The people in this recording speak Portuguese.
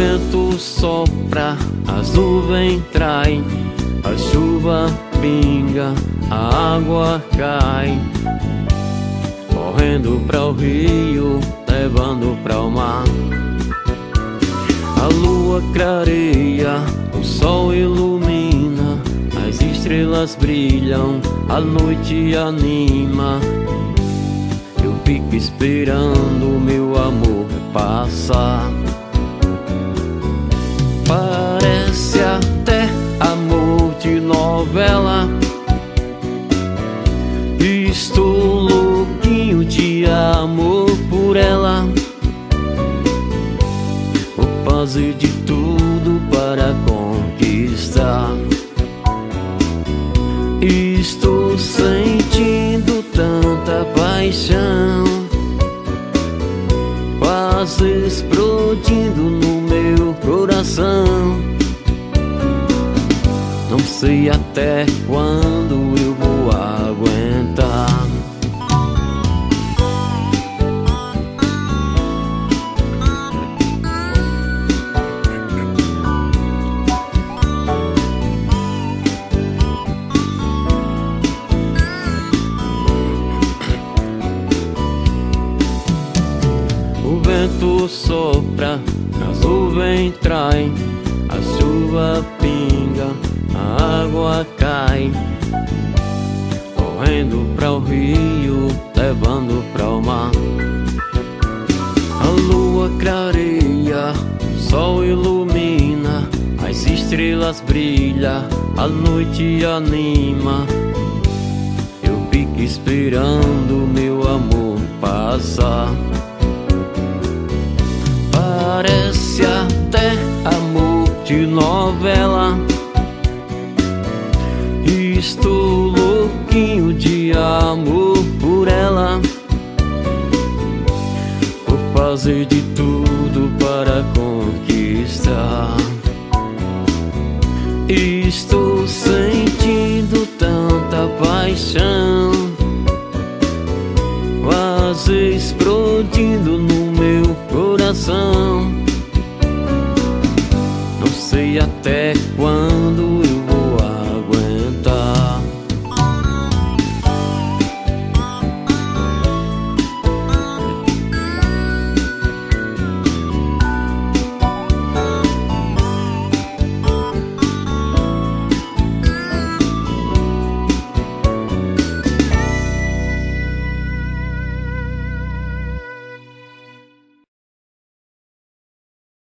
vento sopra, as nuvens traem, a chuva pinga, a água cai, correndo para o rio, levando para o mar. A lua clareia, o sol ilumina, as estrelas brilham, a noite anima. Eu fico esperando meu amor passar. Parece até amor de novela. Estou louquinho de amor por ela. Vou fazer de tudo para conquistar. Estou sentindo tanta paixão, quase explodindo no meu coração. Não sei até quando eu vou aguentar. O vento sopra, as nuvens traem, a chuva pinga, a água cai, correndo para o rio, levando para o mar. A lua clareia, o sol ilumina, as estrelas brilham, a noite anima. Eu fico esperando meu amor passar. Parece até amor de novela. Estou louquinho de amor por ela. Vou fazer de tudo para conquistar. Estou sentindo tanta paixão, quase explodindo no meu coração. Não sei até